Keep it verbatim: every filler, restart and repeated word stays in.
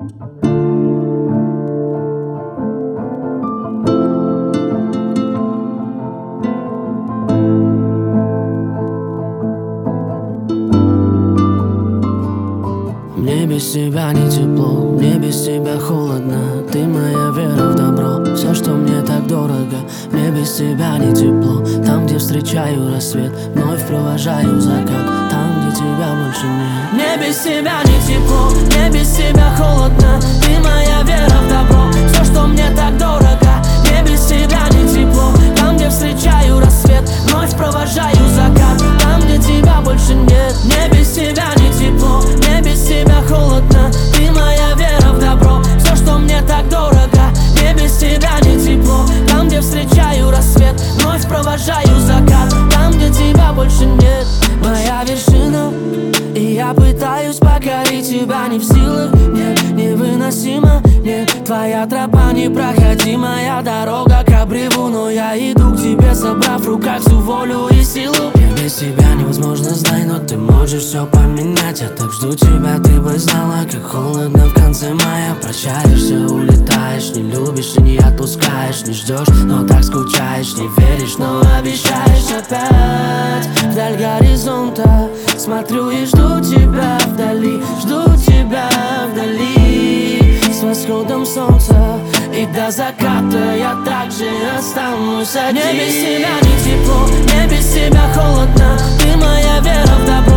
Мне без тебя не тепло, мне без тебя холодно. Ты моя вера в добро, все, что мне так дорого. Мне без тебя не тепло, там, где встречаю рассвет, вновь провожаю закат, там, где тебя больше нет. Мне без тебя не тепло, мне без тебя холодно. Ты моя вера в добро, все, что мне так дорого. Мне без тебя не тепло, там, где встречаю рассвет, вновь провожаю закат, там, где тебя больше нет. Мне без тебя не тепло, мне без тебя холодно. Ты моя вера в добро, все, что мне так дорого. Мне без тебя не тепло, там, где встречаю рассвет, вновь провожаю закат, там, где тебя больше нет. Моя вершина, и я пытаюсь покорить тебя, не в силах, нет, невыносимо, нет. Твоя тропа непроходимая дорога к обрыву, но я иду к тебе, собрав в руках всю волю и силу. Мне без тебя невозможно, знай, но ты можешь все поменять. Я так жду тебя, ты бы знала, как холодно в конце мая. Прощаешься, улетаешь, не любишь и не отпускаешь. Не ждешь, но так скучаешь, не веришь, но обещаешь опять. Вдаль горизонта смотрю и жду тебя вдали, жду тебя вдали. С восходом солнца и до заката я также останусь один. Мне без тебя не тепло, мне без тебя холодно. Ты моя вера в добро,